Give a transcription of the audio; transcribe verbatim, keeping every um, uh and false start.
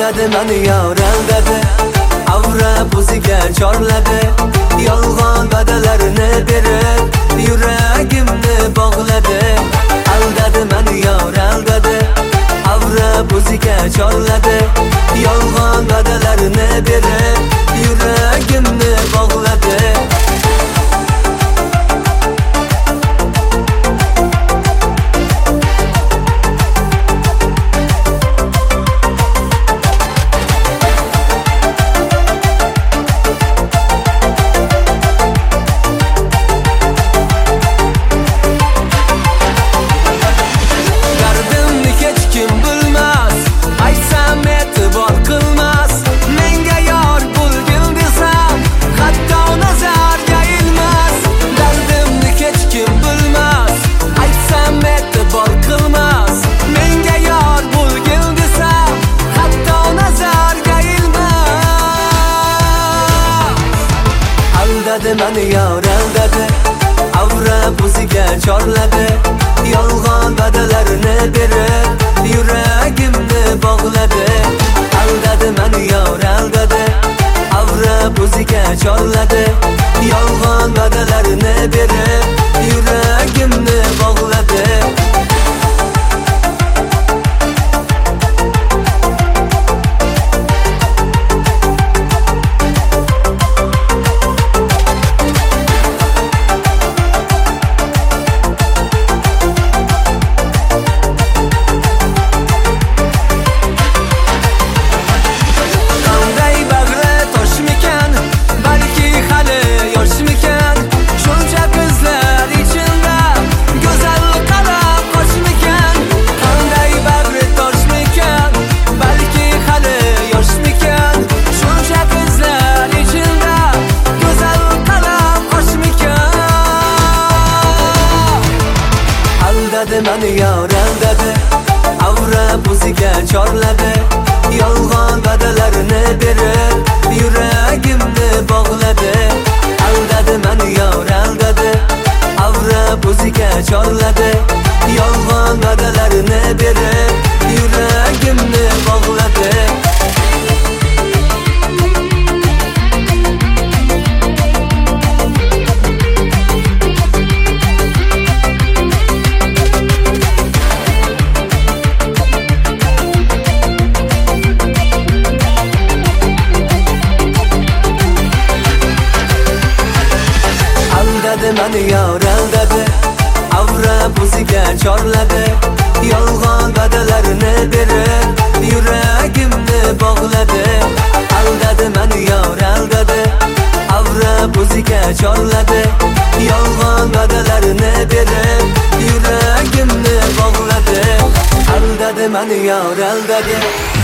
Aldadi meni yor aldadi, avra o'ziga chorladi, yolg'on va'dalarini berib yuragimni bog'ladi. Aldadi meni yor aldadi, avra o'ziga chorladi, yolg'on va'dalarini berib yuragimni bog'ladi. Aldadi meni yor aldadi, avra o'ziga chorladi, yolg'on va'dalarini berib yuragimni bog'ladi. Aldadi meni yor aldadi, avra o'ziga chorladi, yolg'on va'dalarini berib yuragimni bog'ladi. Aldadi meni yor aldadi, avra o'ziga chorladi, yolg'on va'dalarini berib yuragimni bog'ladi. Aldadi meni yor aldadi, avra o'ziga chorladi, yolg'on va'dalarini berib yuragimni bog'ladi. Aldadi meni yor aldadi, avra o'ziga chorladi, yolg'on va'dalarini berib yuragimni bog'ladi. Aldadi meni yor aldadi, avra o'ziga chorladi, yolg'on va'dalarini berib yuragimni bog'ladi. Aldadi meni yor aldadi.